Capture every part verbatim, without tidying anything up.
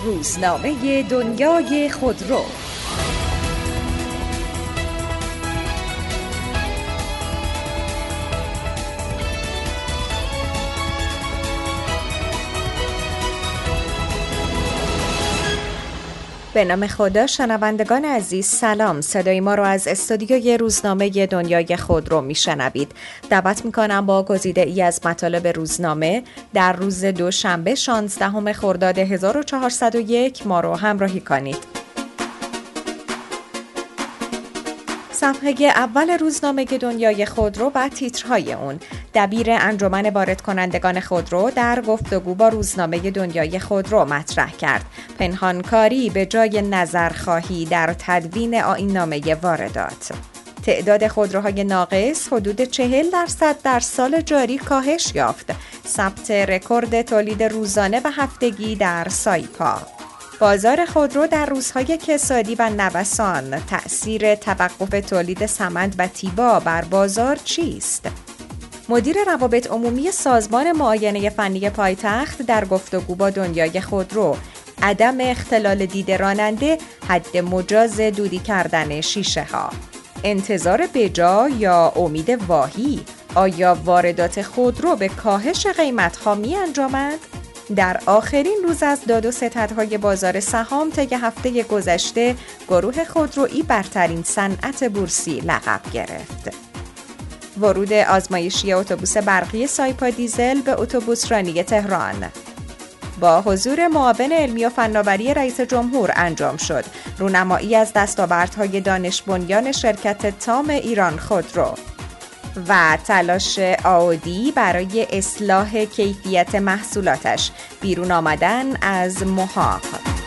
روزنامه دنیای خودرو. به نام خدا. شنوندگان عزیز سلام. صدای ما رو از استودیوی روزنامه دنیای خودرو میشنوید. دعوت میکنم با گزیده ای از مطالب روزنامه در روز دوشنبه شانزدهم خرداد هزار و چهارصد و یک ما رو همراهی کنید. صفحه اول روزنامه دنیای خودرو و تیترهای اون: دبیر انجمن وارد کنندگان خودرو در گفتگو با روزنامه دنیای خودرو مطرح کرد. پنهانکاری به جای نظرخواهی در تدوین آیین‌نامه واردات. تعداد خودروهای ناقص حدود چهل درصد در سال جاری کاهش یافت. ثبت رکورد تولید روزانه و هفتگی در سایپا. بازار خودرو در روزهای کسادی و نوسان. تأثیر توقف تولید سمنت و تیبا بر بازار چیست؟ مدیر روابط عمومی سازمان معاینه فنی پایتخت در گفتگو با دنیای خودرو: عدم اختلال دید راننده حد مجاز دودی کردن شیشه ها. انتظار بجا یا امید واهی؟ آیا واردات خودرو به کاهش قیمت ها می انجامد؟ در آخرین روز از داد و ستدهای بازار سهام طی هفته گذشته، گروه خودرویی برترین صنعت بورسی لقب گرفت. ورود آزمایشی اتوبوس برقی سایپا دیزل به اتوبوسرانی تهران با حضور معاون علمی و فناوری رئیس جمهور انجام شد. رونمایی از دستاوردهای دانش بنیان شرکت تام ایران خودرو و تلاش آودی برای اصلاح کیفیت محصولاتش. بیرون آمدن از محاق.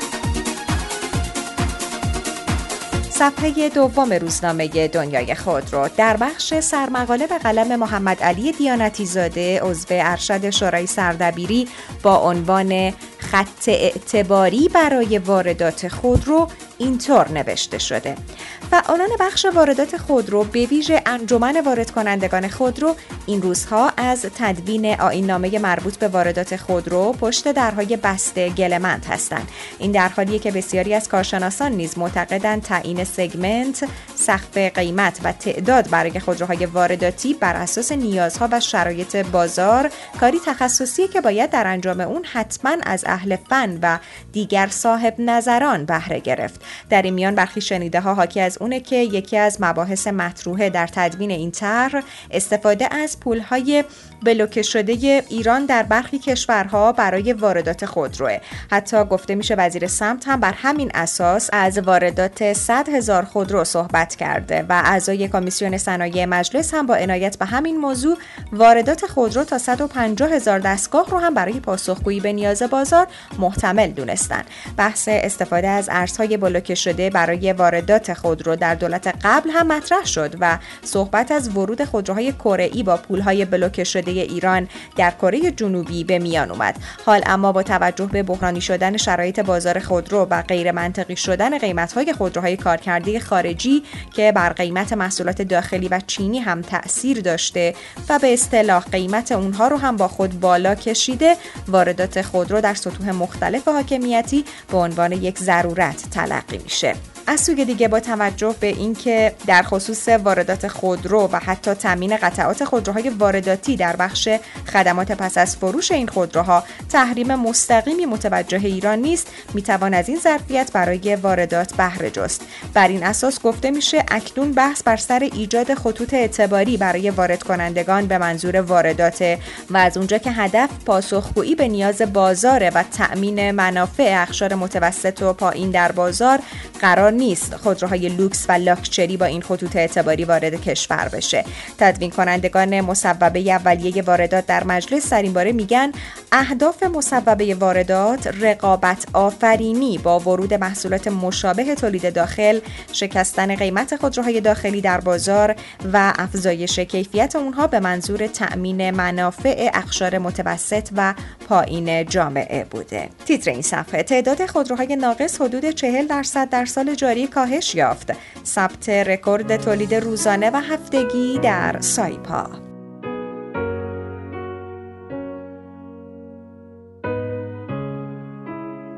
صفحه دوم روزنامه دنیای خودرو در بخش سرمقاله به قلم محمد علی دیانتی زاده، عضو ارشد شورای سردبیری، با عنوان خط اعتباری برای واردات خودرو اینطور نوشته شده: فعالان بخش واردات خودرو به ویژه انجمن وارد کنندگان خودرو این روزها از تدوین آیین‌نامه مربوط به واردات خودرو پشت درهای بسته گله‌مند هستند. این در حالیه که بسیاری از کارشناسان نیز معتقدند تعیین سگمنت، سقف قیمت و تعداد برای خودروهای وارداتی بر اساس نیازها و شرایط بازار کاری تخصصی که باید در انجام اون حتما از اهل فن و دیگر صاحب نظران بهره گرفت. در این میان برخی شنیده ها حاکی از اونه که یکی از مباحث مطروحه در تدوین این طرح استفاده از پولهای بلوکه شده ایران در برخی کشورها برای واردات خودروه. حتی گفته میشه وزیر سمت هم بر همین اساس از واردات صد هزار خودرو صحبت کرده و اعضای کمیسیون صنایع مجلس هم با عنایت به همین موضوع واردات خودرو تا صد و پنجاه هزار دستگاه رو هم برای پاسخگویی به نیاز بازار محتمل دونستن. بحث استفاده از ارزهای بلوکه شده برای واردات خودرو در دولت قبل هم مطرح شد و صحبت از ورود خودروهای کره‌ای با پولهای بلوکه شده ایران در کره جنوبی به میان اومد. حال اما با توجه به بحرانی شدن شرایط بازار خودرو و غیر منطقی شدن قیمت‌های خودروهای کارکرده خارجی که بر قیمت محصولات داخلی و چینی هم تأثیر داشته و به اصطلاح قیمت اونها رو هم با خود بالا کشیده، واردات خودرو در سطوح مختلف حاکمیتی به عنوان یک ضرورت تلقی میشه. از سوی دیگه با توجه به اینکه در خصوص واردات خودرو و حتی تامین قطعات خودروهای وارداتی در بخش خدمات پس از فروش این خودروها تحریم مستقیمی متوجه ایران نیست، میتوان از این ظرفیت برای واردات بهره جست. بر این اساس گفته میشه اکنون بحث بر سر ایجاد خطوط اعتباری برای وارد کنندگان به منظور واردات و از اونجا که هدف پاسخگویی به نیاز بازار و تأمین منافع اقشار متوسط و پایین در بازار، قرار نیست خودروهای لوکس و لاکچری با این خطوط اعتباری وارد کشور بشه. تدوین کنندگان مصوبه اولیه واردات در مجلس در این باره میگن اهداف مصوبه واردات رقابت آفرینی با ورود محصولات مشابه تولید داخل، شکستن قیمت خودروهای داخلی در بازار و افزایش کیفیت اونها به منظور تأمین منافع اقشار متوسط و پایین جامعه بوده. تیتر این صفحه: تعداد خودروهای ناقص حدود چهل درصد در سال جاری کاهش یافت. ثبت رکورد تولید روزانه و هفتگی در سایپا.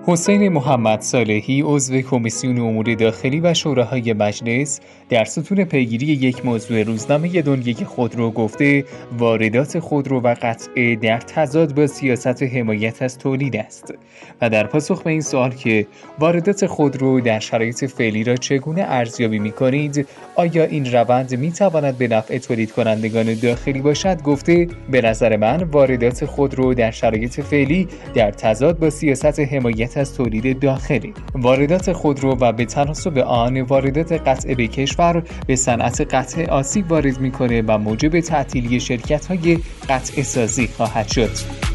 حسین محمد صالحی عضو کمیسیون امور داخلی و شوراهای مجلس در ستون پیگیری یک موضوع روزنامه دنیای خودرو گفته واردات خودرو و قطعه در تضاد با سیاست حمایت از تولید است و در پاسخ به این سوال که واردات خودرو در شرایط فعلی را چگونه ارزیابی می‌کنید، آیا این روند می‌تواند به نفع تولید کنندگان داخلی باشد، گفته به نظر من واردات خودرو در شرایط فعلی در تضاد با سیاست حمایت از تولید داخلی. واردات خودرو و به تناسب آن واردات قطعه به کشور به صنعت قطعه آسیب وارد می‌کنه و موجب تعطیلی شرکت‌های قطعه سازی خواهد شد.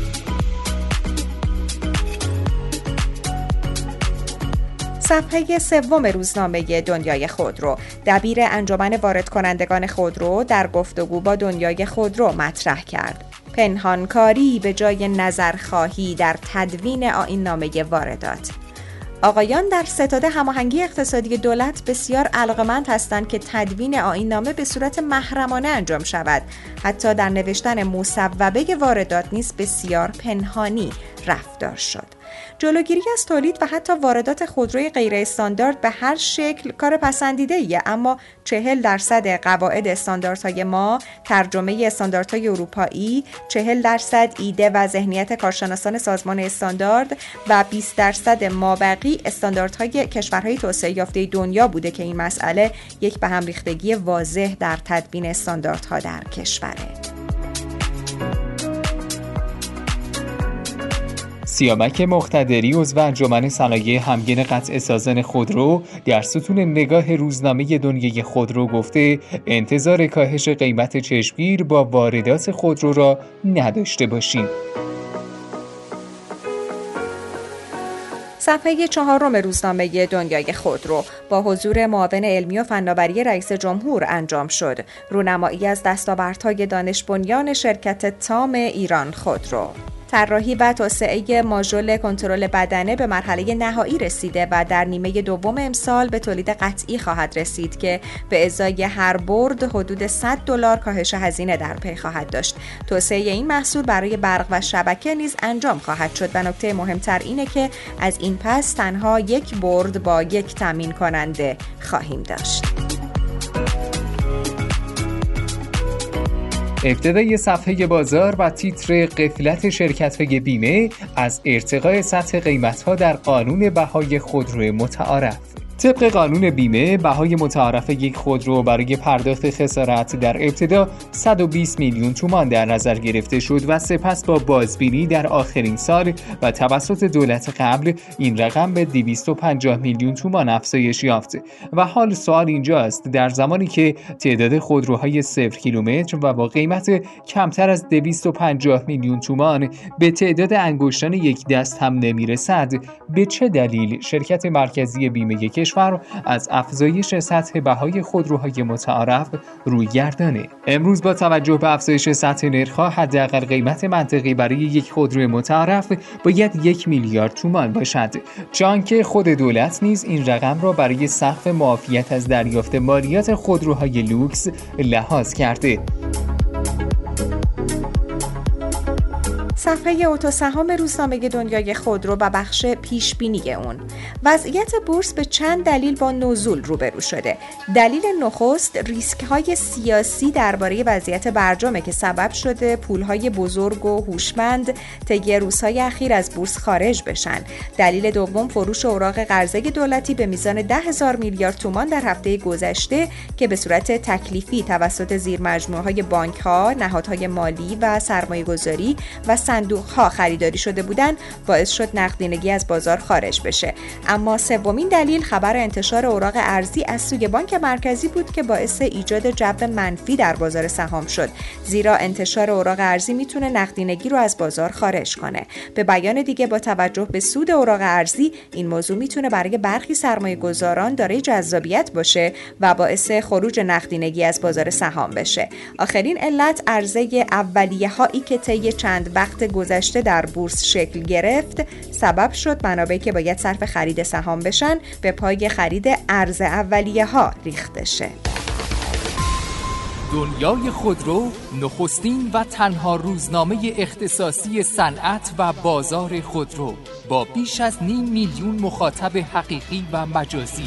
صفحه سوم روزنامه دنیای خودرو، دبیر انجمن وارد کنندگان خودرو در گفتگو با دنیای خودرو مطرح کرد. پنهانکاری به جای نظرخواهی در تدوین آیین‌نامه واردات. آقایان در ستاد هماهنگی اقتصادی دولت بسیار علاقه‌مند هستند که تدوین آیین‌نامه به صورت محرمانه انجام شود. حتی در نوشتن مصوبه واردات نیز بسیار پنهانی رفتار شد. جلوگیری از تولید و حتی واردات خودروی غیر استاندارد به هر شکل کار پسندیده ایه، اما چهل درصد قواعد استانداردهای ما ترجمه استانداردهای اروپایی، چهل درصد ایده و ذهنیت کارشناسان سازمان استاندارد و بیست درصد مابقی استانداردهای کشورهای توسعه یافته دنیا بوده که این مسئله یک به هم ریختگی واضح در تدوین استانداردها در کشوره. سیامک مقتدری عضو انجمن صنایع همگن قطعه سازان خودرو در ستون نگاه روزنامه دنیای خودرو گفته انتظار کاهش قیمت چشمگیر با واردات خودرو را نداشته باشیم. صفحه چهارم روزنامه دنیای خودرو با حضور معاون علمی و فناوری رئیس جمهور انجام شد. رونمایی از دستاوردهای دانش بنیان شرکت تام ایران خودرو. طراحی و توسعه ماژول کنترل بدنه به مرحله نهایی رسیده و در نیمه دوم امسال به تولید قطعی خواهد رسید که به ازای هر برد حدود صد دلار کاهش هزینه در پی خواهد داشت. توسعه این محصول برای برق و شبکه نیز انجام خواهد شد و نکته مهمتر اینه که از این پس تنها یک برد با یک تامین کننده خواهیم داشت. ابتدای صفحه بازار و تیتر غفلت شرکت‌های بیمه از ارتقاء سطح قیمت‌ها در قانون بهای خودرو متعارف. طبق قانون بیمه، بهای متعارف یک خودرو برای پرداخت خسارت در ابتدا صد و بیست میلیون تومان در نظر گرفته شد و سپس با بازبینی در آخرین سال و توسط دولت قبل این رقم به دویست و پنجاه میلیون تومان افزایش یافت. و حال سوال اینجاست در زمانی که تعداد خودروهای صفر کیلومتر و با قیمت کمتر از دویست و پنجاه میلیون تومان به تعداد انگشتان یک دست هم نمیرسد، به چه دلیل شرکت مرکزی بیمه کشور از افزایش سطح بهای خودروهای متعارف روی گردانه؟ امروز با توجه به افزایش سطح نرخ‌ها حداقل قیمت منطقی برای یک خودرو متعارف باید یک میلیارد تومان باشد، چون که خود دولت نیز این رقم را برای سقف معافیت از دریافت مالیات خودروهای لوکس لحاظ کرده. صفحه اتوسهام روزنامه دنیای خودرو و بخش پیشبینی اون. وضعیت بورس به چند دلیل با نزول روبرو شده. دلیل نخست ریسک‌های سیاسی درباره وضعیت برجامه که سبب شده پول‌های بزرگ و هوشمند طی روزهای اخیر از بورس خارج بشن. دلیل دوم فروش اوراق قرضه دولتی به میزان ده هزار میلیارد تومان در هفته گذشته که به صورت تکلیفی توسط زیرمجموعه‌های بانک‌ها، نهادهای مالی و سرمایه‌گذاری و صندوق‌ها خریداری شده بودند باعث شد نقدینگی از بازار خارج بشه. اما سومین دلیل خبر انتشار اوراق ارزی از سوی بانک مرکزی بود که باعث ایجاد جو منفی در بازار سهام شد، زیرا انتشار اوراق ارزی میتونه نقدینگی رو از بازار خارج کنه. به بیان دیگه با توجه به سود اوراق ارزی این موضوع میتونه برای برخی سرمایه‌گذاران دارای جذابیت باشه و باعث خروج نقدینگی از بازار سهام بشه. آخرین علت عرضه اولیه‌هایی که طی چند وقت گذشته در بورس شکل گرفت سبب شد منابعی که باید صرف خرید سهام بشن به پای خرید ارز اولیه ها ریخته شه. دنیای خودرو نخستین و تنها روزنامه اختصاصی صنعت و بازار خودرو با بیش از نیم میلیون مخاطب حقیقی و مجازی.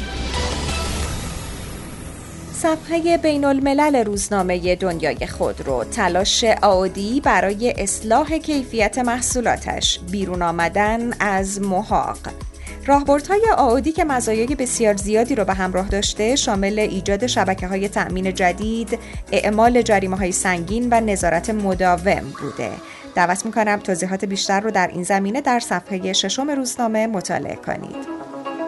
صفحه بین الملل روزنامه دنیای خودرو: تلاش آودی برای اصلاح کیفیت محصولاتش، بیرون آمدن از محاق. راهبردهای آودی که مزایای بسیار زیادی رو به همراه داشته شامل ایجاد شبکه‌های تأمین جدید، اعمال جریمه‌های سنگین و نظارت مداوم بوده. دعوت می‌کنم توضیحات بیشتر رو در این زمینه در صفحه ششم روزنامه مطالعه کنید.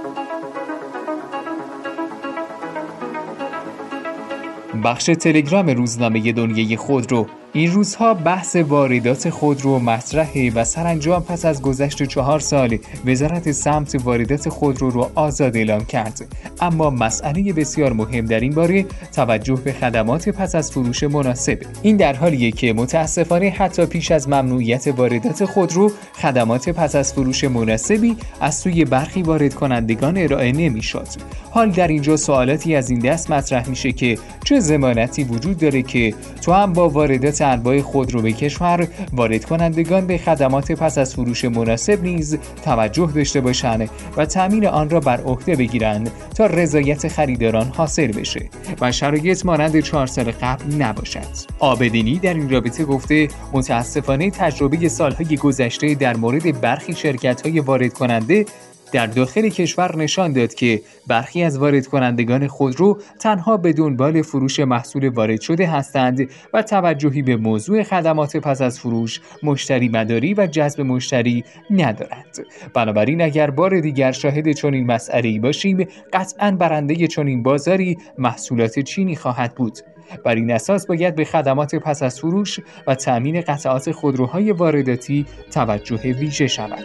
بخش تلگرام روزنامه دنیای خودرو: این روزها بحث واردات خودرو مطرحه و سرانجام پس از گذشت چهار سال وزارت سمت واردات خودرو رو آزاد اعلام کرد. اما مسئله بسیار مهم در این باره توجه به خدمات پس از فروش مناسب. این در حالیه که متاسفانه حتی پیش از ممنوعیت واردات خودرو خدمات پس از فروش مناسبی از سوی برخی وارد کنندگان ارائه نمی‌شد. حال در اینجا سوالاتی از این دست مطرح میشه که چه ضمانتی وجود داره که تو هم با واردات انواع خودرو به کشور وارد کنندگان به خدمات پس از فروش مناسب نیز توجه داشته باشند و تامین آن را بر عهده بگیرند تا رضایت خریداران حاصل بشه و شرایط مانند چهار سال قبل نباشد. عابدینی در این رابطه گفته متاسفانه تجربه سالهای گذشته در مورد برخی شرکت‌های وارد کننده در داخل کشور نشان داد که برخی از وارد کنندگان خودرو تنها به دنبال فروش محصول وارد شده هستند و توجهی به موضوع خدمات پس از فروش، مشتری مداری و جذب مشتری ندارند. بنابراین اگر بار دیگر شاهد چنین مسئله‌ای باشیم، قطعاً برنده چنین بازاری محصولات چینی خواهد بود. بر این اساس باید به خدمات پس از فروش و تأمین قطعات خودروهای وارداتی توجه ویژه شود.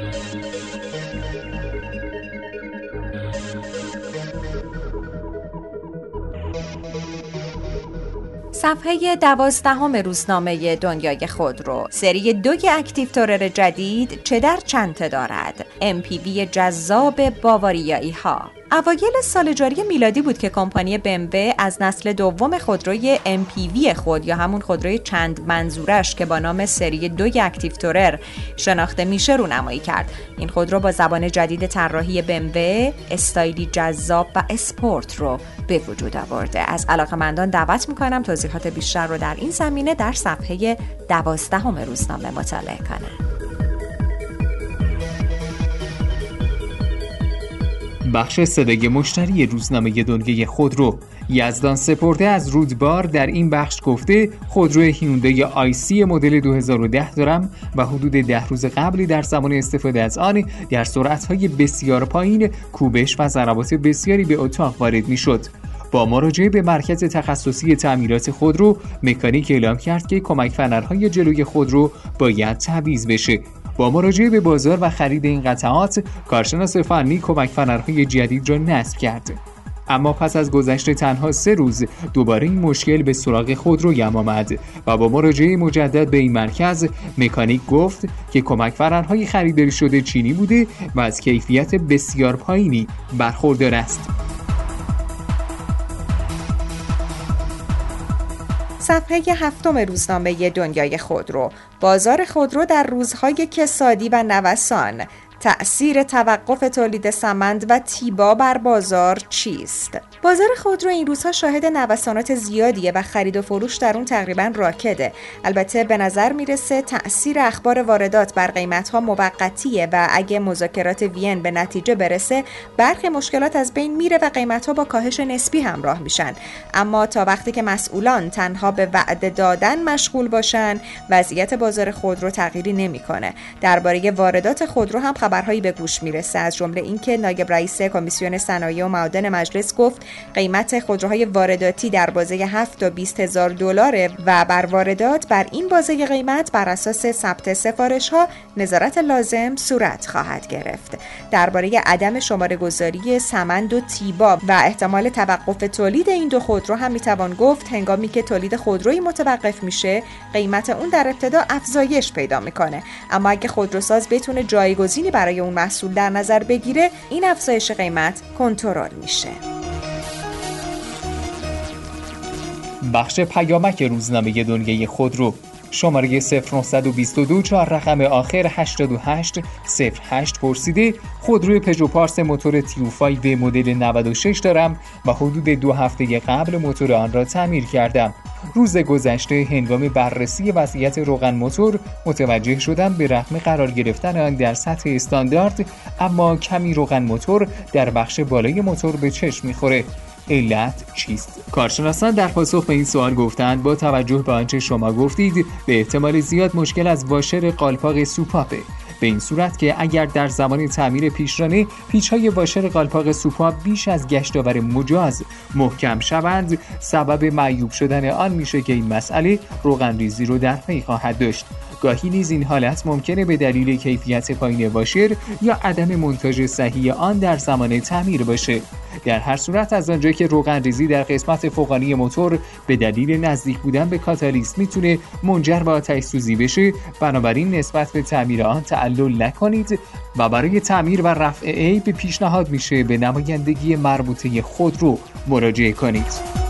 صفحه دوازدهم روزنامه دنیای خودرو: سری دوی اکتیو تورر جدید چه در چنته دارد؟ ام پی وی جذاب باواریایی ها. اوایل سال جاری میلادی بود که کمپانی بی ام دبلیو از نسل دوم خودروی ام پی وی خود یا همون خودروی چند منظورش که با نام سری دوی اکتیو تورر شناخته میشه رونمایی کرد. این خودرو با زبان جدید طراحی بی ام دبلیو استایلی جذاب و اسپورت رو به وجود آورده. از علاقه‌مندان دعوت میکنم توضیحات بیشتر رو در این زمینه در صفحه دوازدهم روزنامه مطالعه کنند. بخش صدای مشتری روزنامه دنیای خودرو: یزدان سپرده از رودبار در این بخش گفته خودرو هیوندای آی سی مدل دو هزار و ده دارم و حدود ده روز قبلی در زمان استفاده از آن در سرعت‌های بسیار پایین کوبش و ضربات بسیاری به اتاق وارد می‌شد. با مراجعه به مرکز تخصصی تعمیرات خودرو، مکانیک اعلام کرد که کمک فنرهای جلوی خودرو باید تعویض بشه. با مراجعه به بازار و خرید این قطعات، کارشناس فنی کمک فنرهای جدید را نصب کرد. اما پس از گذشت تنها سه روز دوباره این مشکل به سراغ خودرویم آمد و با مراجعه مجدد به این مرکز، مکانیک گفت که کمک فنرهای خریداری شده چینی بوده و از کیفیت بسیار پایینی برخوردار است. صفحه هفتم روزنامه دنیای خودرو: بازار خودرو در روزهای کسادی و نوسان، تأثیر توقف تولید سمند و تیبا بر بازار چیست؟ بازار خودرو این روزها شاهد نوسانات زیادیه و خرید و فروش در اون تقریباً راکده. البته به نظر میرسه تأثیر اخبار واردات بر قیمت‌ها موقتیه و اگه مذاکرات وین به نتیجه برسه، برخی مشکلات از بین میره و قیمت‌ها با کاهش نسبی همراه میشن. اما تا وقتی که مسئولان تنها به وعده دادن مشغول باشن، وضعیت بازار خودرو تغییری نمیکنه. درباره واردات خودرو هم خبرهایی به گوش میرسه، از جمله اینکه نایب رئیس کمیسیون صنایع و معادن مجلس گفت قیمت خودروهای وارداتی در بازه هفت تا بیست هزار دلاره و بر واردات بر این بازه قیمت بر اساس ثبت سفارش‌ها نظارت لازم صورت خواهد گرفت. درباره عدم شماره گذاری سمند و تیبا و احتمال توقف تولید این دو خودرو هم میتوان گفت هنگامی که تولید خودرویی متوقف میشه، قیمت اون در ابتدا افزایش پیدا میکنه، اما اگه خودروساز بتونه جایگزینی برای اون محصول در نظر بگیره، این افزایش قیمت کنترل میشه. بخش پیامک روزنامه دنیای خودرو، شماره صفر نه دو دو چهار رقم آخر هشتاد و هشت صفر هشت پرسیده خودروی پژو پارس موتور تیو پنج مدل نود و شش دارم و حدود دو هفته قبل موتور آن را تعمیر کردم. روز گذشته هنگام بررسی وضعیت روغن موتور متوجه شدم به رغم قرار گرفتن آن در سطح استاندارد اما کمی روغن موتور در بخش بالای موتور به چشم می‌خوره. علت چیست؟ کارشناسان در پاسخ به این سوال گفتند با توجه به آنچه شما گفتید به احتمال زیاد مشکل از واشر قالپاق سوپاپه، به این صورت که اگر در زمان تعمیر پیشرانه پیچ‌های واشر قالپاق سوپاپ بیش از گشتاور مجاز محکم شوند سبب معیوب شدن آن میشه که این مسئله روغن ریزی رو در پی خواهد داشت. گاهی نیز این حالت ممکنه به دلیل کیفیت پایین واشر یا عدم مونتاژ صحیح آن در زمان تعمیر باشه. در هر صورت از آنجایی که روغن ریزی در قسمت فوقانی موتور به دلیل نزدیک بودن به کاتالیست میتونه منجر به آتش سوزی بشه، بنابراین نسبت به تعمیر آن تعلل نکنید و برای تعمیر و رفع عیب پیشنهاد میشه به نمایندگی مربوطه خودرو مراجعه کنید.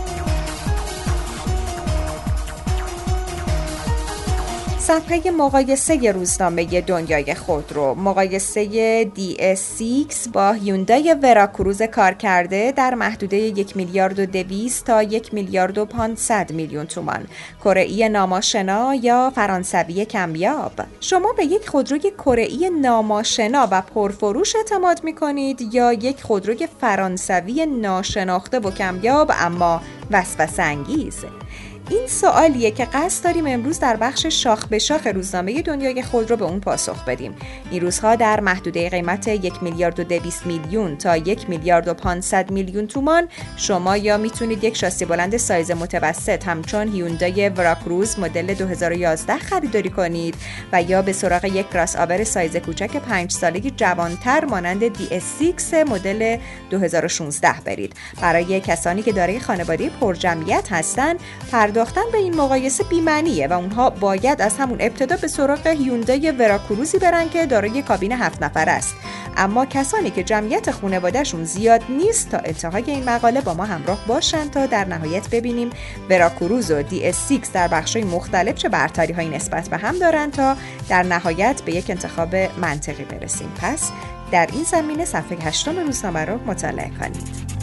صفحه مقایسه روزنامه دنیای خودرو، مقایسه دی اس شش با هیوندای وراکروز کارکرده در محدوده یک میلیارد و دویست تا یک میلیارد و پانصد میلیون تومان، کره‌ای ناماشنا یا فرانسوی کمیاب. شما به یک خودروی کره‌ای ناماشنا و پرفروش اعتماد می‌کنید یا یک خودروی فرانسوی ناشناخته و کمیاب اما وسوسه انگیز؟ این سوالیه که قصد داریم امروز در بخش شاخ به شاخ روزنامه دنیای خودرو به اون پاسخ بدیم. این روزها در محدوده قیمت یک میلیارد و دویست میلیون تا یک میلیارد و پانصد میلیون تومان شما یا میتونید یک شاسی بلند سایز متوسط همچون هیوندای وراکروز مدل دو هزار و یازده خریداری کنید و یا به سراغ یک کراس آور سایز کوچک پنج ساله جوانتر مانند دی اس شش مدل دو هزار و شانزده برید. برای کسانی که دارای خانواده پرجمعیت هستند پرداختن به این مقایسه بی‌معنیه و اونها باید از همون ابتدا به سراغ هیوندای وراکروزی برن که دارای کابین هفت نفر است. اما کسانی که جمعیت خانواده‌شون زیاد نیست تا انتهای این مقاله با ما همراه باشن تا در نهایت ببینیم وراکروز و دی اس شش در بخش‌های مختلف چه برتری‌هایی نسبت به هم دارن تا در نهایت به یک انتخاب منطقی برسیم. پس در این زمینه صفحه هشتم روزنامه رو مطالعه کنید.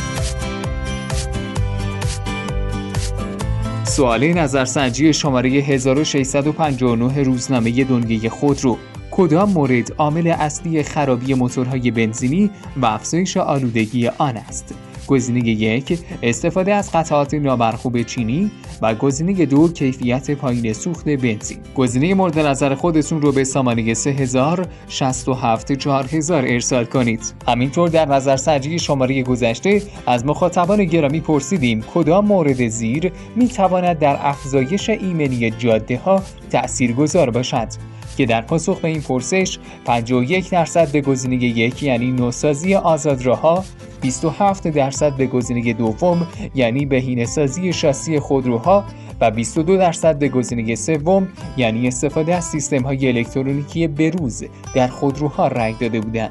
سوال نظرسنجی شماره هزار و ششصد و پنجاه و نه روزنامه دنیای خودرو: کدام مورد عامل اصلی خرابی موتورهای بنزینی و افزایش آلودگی آن است؟ گزینه یک استفاده از قطعات نامرغوب چینی و گزینه دو کیفیت پایین سوخت بنزین. گزینه مورد نظر خودتون رو به سامانه سه هزار شصت و هفت چهار هزار ارسال کنید. همینطور در نظرسنجی شماره گذشته از مخاطبان گرامی پرسیدیم کدام مورد زیر میتواند در افزایش ایمنی جاده ها تأثیرگذار باشد که در پاسخ به این پرسش پنجاه و یک درصد به گزینه یک یعنی نوسازی آزادراه‌ها، بیست و هفت درصد به گزینه دوم یعنی بهینه‌سازی شاسی خودروها و بیست و دو درصد به گزینه سوم یعنی استفاده از سیستم‌های الکترونیکی بروز در خودروها رأی داده بودند.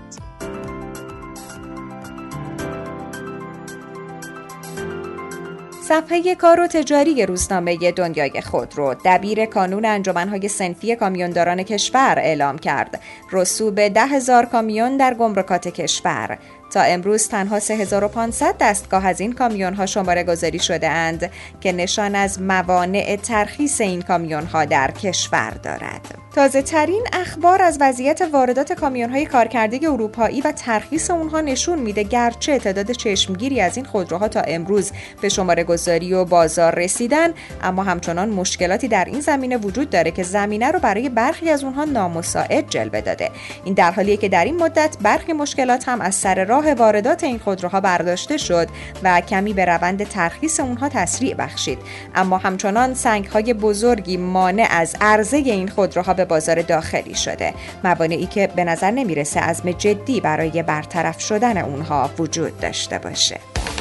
صفحه کار و تجاری روزنامه دنیای خودرو: دبیر کانون انجمن‌های صنفی کامیونداران کشور اعلام کرد رسوب ده هزار کامیون در گمرکات کشور. تا امروز تنها سه هزار و پانصد دستگاه از این کامیون‌ها شماره گذاری شده اند که نشان از موانع ترخیص این کامیون‌ها در کشور دارد. تازه ترین اخبار از وضعیت واردات کامیون‌های کارکرده اروپایی و ترخیص اونها نشون میده گرچه تعداد چشمگیری از این خودروها تا امروز به شماره گذاری و بازار رسیدن، اما همچنان مشکلاتی در این زمینه وجود داره که زمینه رو برای برخی از اونها نامساعد جلوه داده. این در حالیه که در این مدت برخی مشکلات هم از سر راه واردات این خودروها برداشته شد و کمی به روند ترخیص اونها تسریع بخشید، اما همچنان سنگ‌های بزرگی مانع از عرضه این خودروها به بازار داخلی شده، موانعی که به نظر نمیرسه عزم جدی برای برطرف شدن اونها وجود داشته باشه.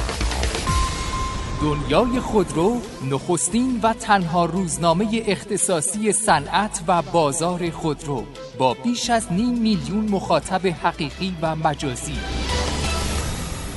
دنیای خودرو نخستین و تنها روزنامه اختصاصی صنعت و بازار خودرو با بیش از نیم میلیون مخاطب حقیقی و مجازی.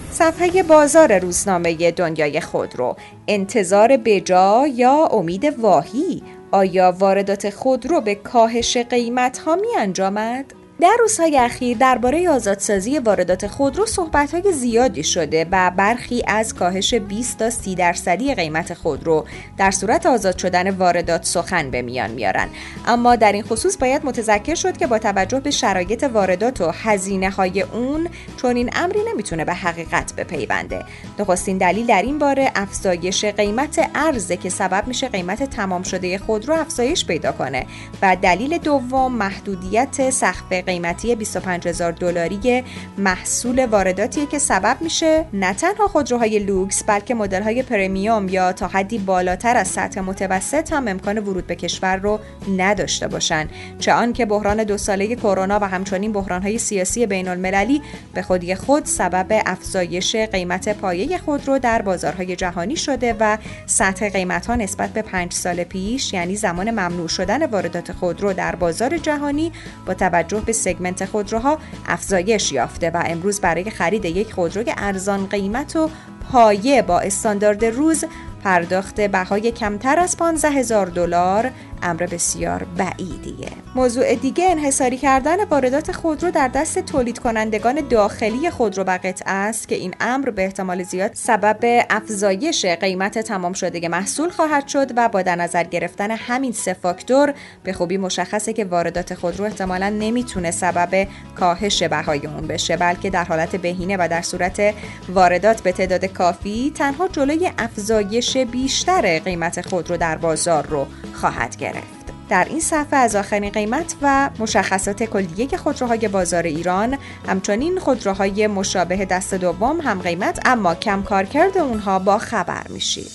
صفحه بازار روزنامه دنیای خودرو. انتظار بجا یا امید واهی؟ آیا واردات خودرو به کاهش قیمت‌ها می انجامد؟ در روزهای اخیر درباره آزادسازی واردات خودرو صحبت‌های زیادی شده و برخی از کاهش بیست تا سی درصدی قیمت خودرو در صورت آزاد شدن واردات سخن به میان میارن. اما در این خصوص باید متذکر شد که با توجه به شرایط واردات و هزینه‌های اون چون این امری نمیتونه به حقیقت بپیونده. نخستین دلیل در این باره افزایش قیمت ارز که سبب میشه قیمت تمام شده خودرو افزایش پیدا کنه و دلیل دوم محدودیت سقف قیمتی بیست و پنج هزار دلاری محصول وارداتیه که سبب میشه نه تنها خودروهای لوکس بلکه مدل‌های پرمیوم یا تا حدی بالاتر از سطح متوسط هم امکان ورود به کشور رو نداشته باشن، چه آن که بحران دو ساله کرونا و همچنین بحران‌های سیاسی بین‌المللی به خودی خود سبب افزایش قیمت پایه خودرو در بازارهای جهانی شده و سطح قیمت‌ها نسبت به پنج سال پیش یعنی زمان ممنوع شدن واردات خودرو در بازار جهانی با توجه به سگمنت خودروها افزایش یافته و امروز برای خرید یک خودروی ارزان قیمت و پایه با استاندارد روز پرداخت بهای کمتر از پانزده هزار دلار امر بسیار بعیدیه. موضوع دیگه انحصاری کردن واردات خودرو در دست تولید کنندگان داخلی خودرو و قطعه است که این امر به احتمال زیاد سبب افزایش قیمت تمام شده محصول خواهد شد و با در نظر گرفتن همین سه فاکتور به خوبی مشخصه که واردات خودرو احتمالاً نمیتونه سبب کاهش بهای اون بشه، بلکه در حالت بهینه و در صورت واردات به تعداد کافی تنها جلوی افزایش بیشتر قیمت خودرو در بازار رو خواهد گرفت. در این صفحه از آخرین قیمت و مشخصات کلیه خودروهای بازار ایران، همچنین خودروهای مشابه دست دوم هم قیمت اما کم کارکرد اونها با خبر میشید.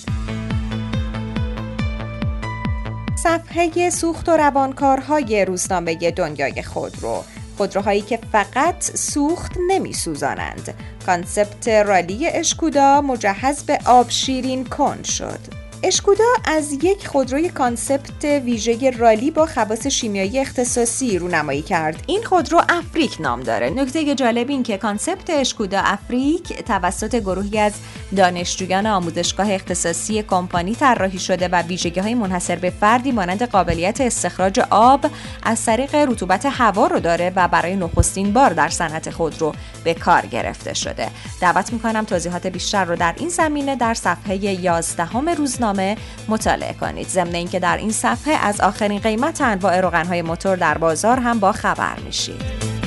صفحه سوخت و روانکارهای روزنامه دنیای خودرو. خودروهایی که فقط سوخت نمی سوزانند. کانسپت رالی اشکودا مجهز به آب شیرین کن شد. اشکودا از یک خودروی کانسپت ویژه رالی با خواص شیمیایی اختصاصی رونمایی کرد. این خودرو افریک نام داره. نکته جالب این که کانسپت اشکودا افریک توسط گروهی از دانشجویان آموزشگاه اختصاصی کمپانی طراحی شده و ویژگی‌های منحصر به فردی مانند قابلیت استخراج آب از طریق رطوبت هوا رو داره و برای نخستین بار در صنعت خودرو به کار گرفته شده. دعوت می‌کنم توضیحات بیشتر رو در این زمینه در صفحه یازدهم روزنامه مطالعه کنید. ضمن اینکه در این صفحه از آخرین قیمت انواع روغن‌های موتور در بازار هم با خبر میشید.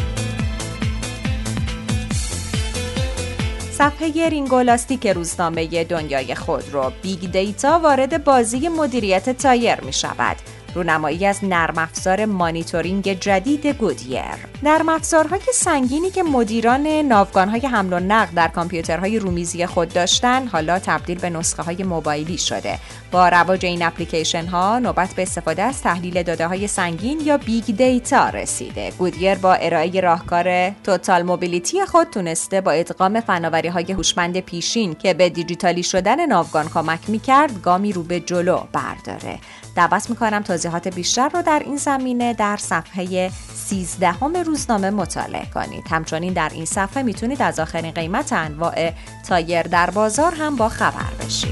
صفحه رینگو لاستیک روزنامه دنیای خودرو. بیگ دیتا وارد بازی مدیریت تایر می شود. رونمایی از نرم افزار مانیتورینگ جدید گودیر. نرم افزارهای سنگینی که مدیران ناوگان‌های حمل و نقل در کامپیوترهای رومیزی خود داشتن حالا تبدیل به نسخه‌های موبایلی شده. با رواج این اپلیکیشن‌ها نوبت به استفاده از تحلیل داده‌های سنگین یا بیگ دیتا رسیده. گودیر با ارائه راهکار توتال موبیلیتی خود تونسته با ادغام فناوری‌های هوشمند پیشین که به دیجیتالی شدن ناوگان کمک می‌کرد گامی رو به جلو برداره. دعوت می‌کنم توضیحات بیشتر رو در این زمینه در صفحه سیزدهم روزنامه مطالعه کنید. همچنین در این صفحه میتونید از آخرین قیمت انواع تایر در بازار هم با خبر بشید.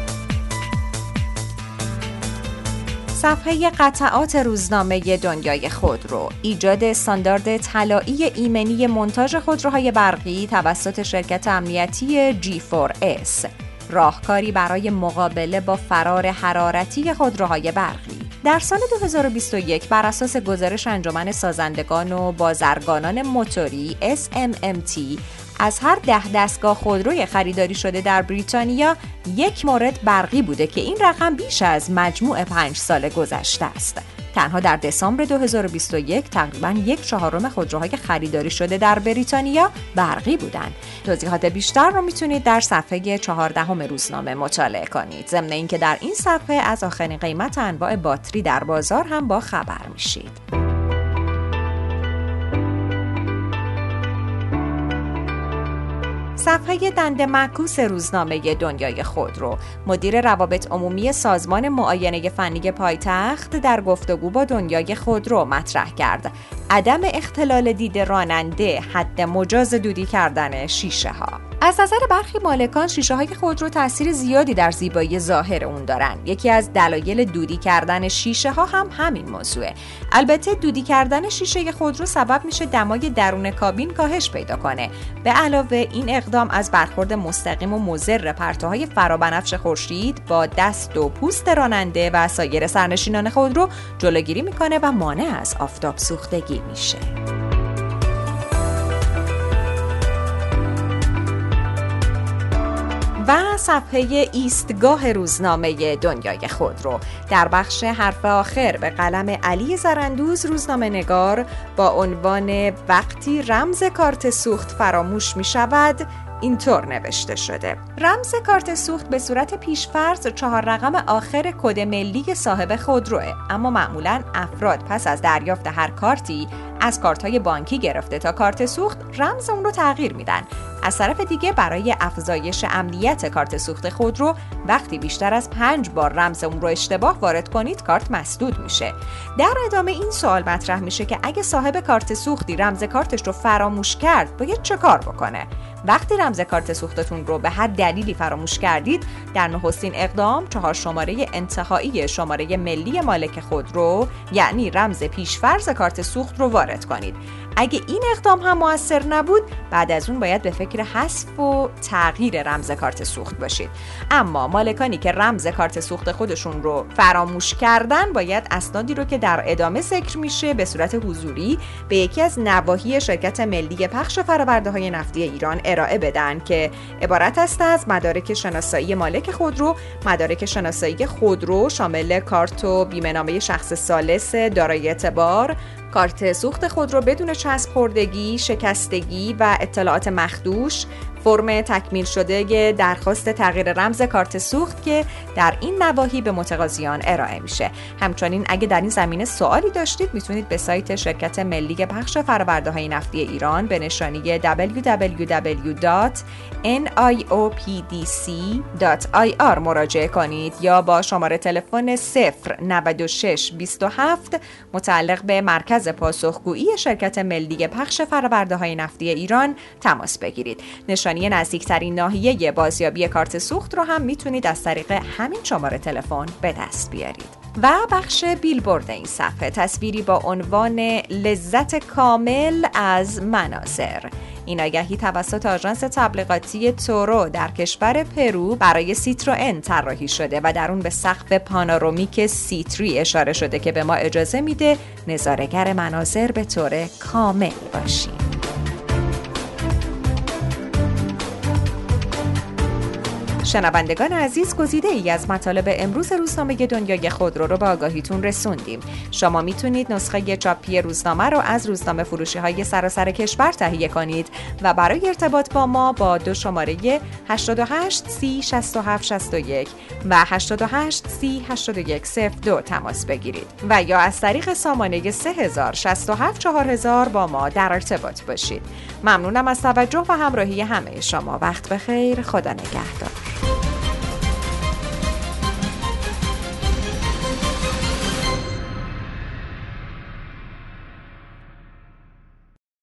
صفحه قطعات روزنامه دنیای خودرو. ایجاد استاندارد طلایی ایمنی مونتاژ خودروهای برقی توسط شرکت امنیتی جی فور اس. راهکاری برای مقابله با فرار حرارتی خودروهای برقی. در سال دو هزار و بیست و یک بر اساس گزارش انجمن سازندگان و بازرگانان موتوری اس ام ام تی از هر ده دستگاه خودروی خریداری شده در بریتانیا یک مورد برقی بوده که این رقم بیش از مجموع پنج سال گذشته است. تنها در دسامبر دو هزار و بیست و یک تقریباً یک چهارم خودروهای خریداری شده در بریتانیا برقی بودند. توضیحات بیشتر رو میتونید در صفحه چهاردهم روزنامه مطالعه کنید. ضمن اینکه در این صفحه از آخرین قیمت انواع باتری در بازار هم با خبر میشید. صفحه دنده معکوس روزنامه دنیای خودرو، مدیر روابط عمومی سازمان معاینه فنی پایتخت در گفتگو با دنیای خودرو مطرح کرد عدم اختلال دید راننده حد مجاز دودی کردن شیشه ها. از نظر برخی مالکان شیشه های خودرو تأثیر زیادی در زیبایی ظاهر اون دارن. یکی از دلایل دودی کردن شیشه ها هم همین موضوعه. البته دودی کردن شیشه خودرو سبب میشه دمای درون کابین کاهش پیدا کنه. به علاوه این اقدام از برخورد مستقیم و مضر پرتوهای فرابنفش خورشید با دست و پوست راننده و سایر سرنشینان خودرو جلوگیری میکنه و مانع از آفتاب سوختگی میشه. و صفحه ایستگاه روزنامه دنیای خودرو در بخش حرف آخر به قلم علی زرندوز روزنامه نگار با عنوان وقتی رمز کارت سوخت فراموش می شود اینطور نوشته شده: رمز کارت سوخت به صورت پیشفرض چهار رقم آخر کد ملی صاحب خودروه، اما معمولاً افراد پس از دریافت هر کارتی از کارت‌های بانکی گرفته تا کارت سوخت رمز اون رو تغییر میدن. از طرف دیگه برای افزایش امنیت کارت سوخت خودرو وقتی بیشتر از پنج بار رمز اون رو اشتباه وارد کنید کارت مسدود میشه. در ادامه این سوال مطرح میشه که اگه صاحب کارت سوختی رمز کارتش رو فراموش کرد باید چه کار بکنه؟ وقتی رمز کارت سوختتون رو به هر دلیلی فراموش کردید، در نخستین اقدام چهار شماره انتهایی شماره ملی مالک خودرو یعنی رمز پیشفرض کارت سوخت رو وارد کنید. اگه این اقدام هم موثر نبود، بعد از اون باید به فکر حذف و تغییر رمز کارت سوخت باشید. اما مالکانی که رمز کارت سوخت خودشون رو فراموش کردن باید اسنادی رو که در ادامه ذکر میشه به صورت حضوری به یکی از نواحی شرکت ملی پخش فرآورده‌های نفتی ایران ارائه بدن که عبارت است از مدارک شناسایی مالک خودرو، مدارک شناسایی خودرو شامل کارت و بیمه‌نامه شخص ثالث دارای اعتبار، کارت سوخت خودرو بدون چسب خوردگی، شکستگی و اطلاعات مخدوش، فرم تکمیل شده درخواست تغییر رمز کارت سوخت که در این نواحی به متقاضیان ارائه میشه. همچنین اگه در این زمینه سوالی داشتید میتونید به سایت شرکت ملی پخش فرآورده‌های نفتی ایران به نشانی دبلیو دبلیو دبلیو دات ان آی او پی دی سی دات آی آر مراجعه کنید یا با شماره تلفن صفر نود و شش بیست و هفت متعلق به مرکز پاسخگویی شرکت ملی پخش فرآورده‌های نفتی ایران تماس بگیرید. نشانی نزدیکترین ناحیه بازیابی کارت سوخت رو هم میتونید از طریق همین شماره تلفن به دست بیارید. و بخش بیلبورد این صفحه تصویری با عنوان لذت کامل از مناظر. این آگهی توسط آژانس تبلیغاتی تورو در کشور پرو برای سیتروئن طراحی شده و در اون به سقف پانورامیک سیتری اشاره شده که به ما اجازه میده نظاره‌گر مناظر به طور کامل باشیم. شنوندگان عزیز، گزیده ای از مطالب امروز روزنامه دنیای خودرو رو به آگاهیتون رسوندیم. شما میتونید نسخه چاپی روزنامه رو از روزنامه فروشی های سراسر کشور تهیه کنید و برای ارتباط با ما با دو شماره هشتاد و هشت سی شصت و هفت شصت و یک و هشتاد و هشت سی هشتاد و یک صفر دو تماس بگیرید و یا از طریق سامانه سه هزار شصت و هفت چهار هزار با ما در ارتباط باشید. ممنونم از توجه و همراهی همه شما. وقت بخیر. خدا نگهدار.